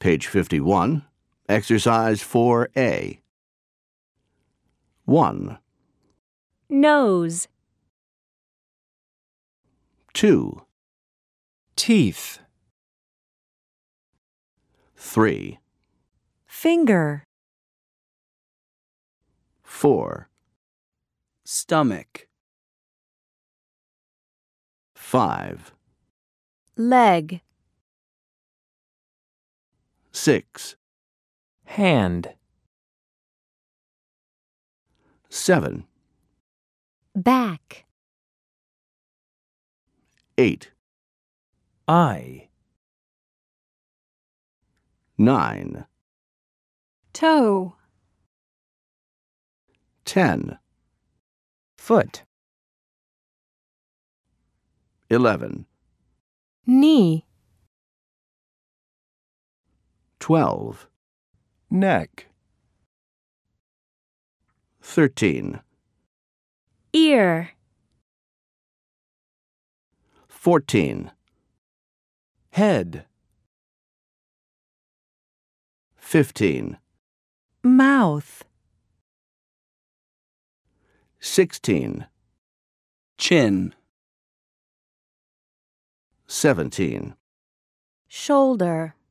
Page 51, Exercise 4A. 1, Nose, 2, Teeth. 3, Finger, 4, Stomach. 5, Leg, 6, Hand. 7, Back, 8, Eye. 9, Toe, 10, Foot. 11, Knee, 12, Neck. 13, Ear, 14, Head. 15, Mouth, 16, Chin. 17. Shoulder.